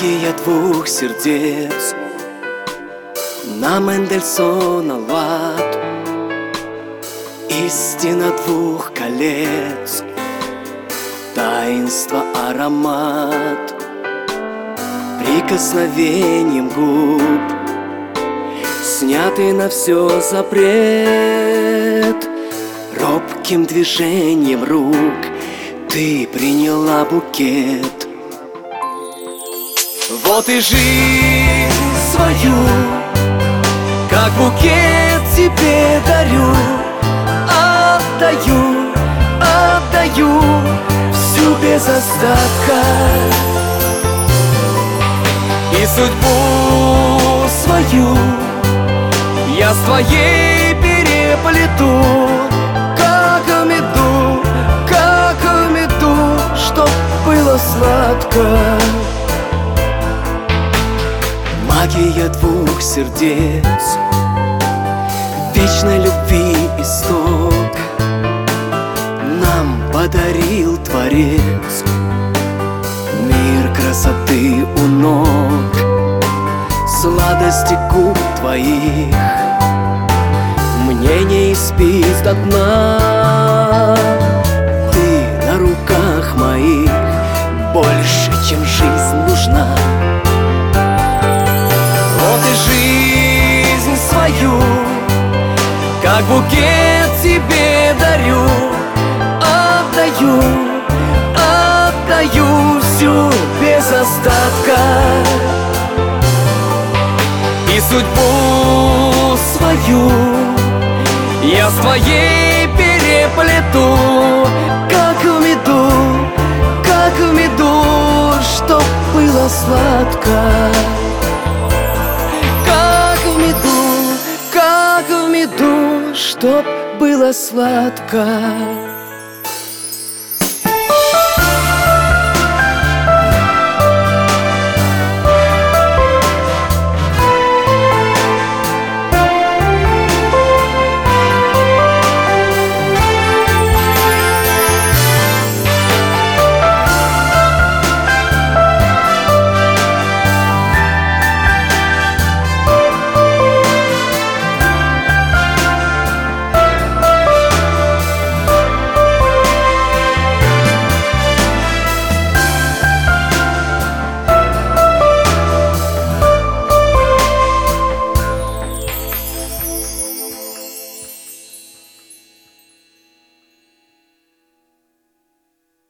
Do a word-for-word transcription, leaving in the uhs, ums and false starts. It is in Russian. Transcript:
Магия двух сердец на Мендельсона лад, истина двух колец, таинство аромат, прикосновением губ снятый на все запрет. Робким движением рук ты приняла букет. Вот и жизнь свою, как букет тебе дарю, отдаю, отдаю всю без остатка. И судьбу свою я с твоей переплету, как в меду, как в меду, чтоб было сладко. Магия двух сердец, вечной любви исток нам подарил Творец. Мир красоты у ног, сладости губ твоих мне не испить до дна. Ты на руках моих больше, чем жизнь нужна. Вот и жизнь свою, как букет тебе дарю, отдаю, отдаю всю без остатка. И судьбу свою я с твоей переплету, как в меду, как в меду, чтоб было сладко. Как в меду, как в меду, чтоб было сладко.